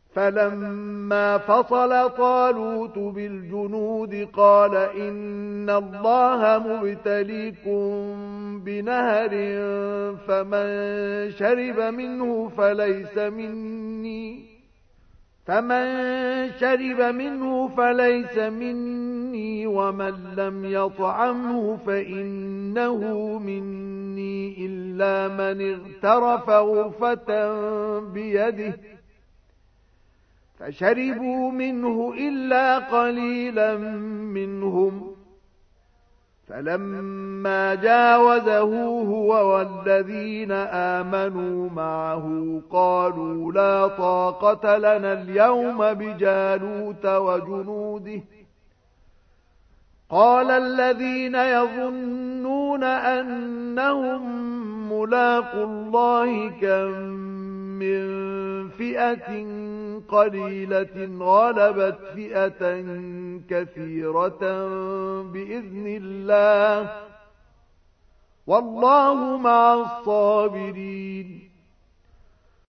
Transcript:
فلما فصل طالوت بالجنود قال إن الله مبتليكم بنهر فمن شرب منه فليس مني ومن لم يطعمه فإنه مني إلا من اغترف غرفة بيده فشربوا منه إلا قليلا منهم فلما جاوزه هو والذين آمنوا معه قالوا لا طاقة لنا اليوم بجالوت وجنوده قال الذين يظنون أنهم ملاقو الله كم من فئة قليلة غلبت فئة كثيرة بإذن الله والله مع الصابرين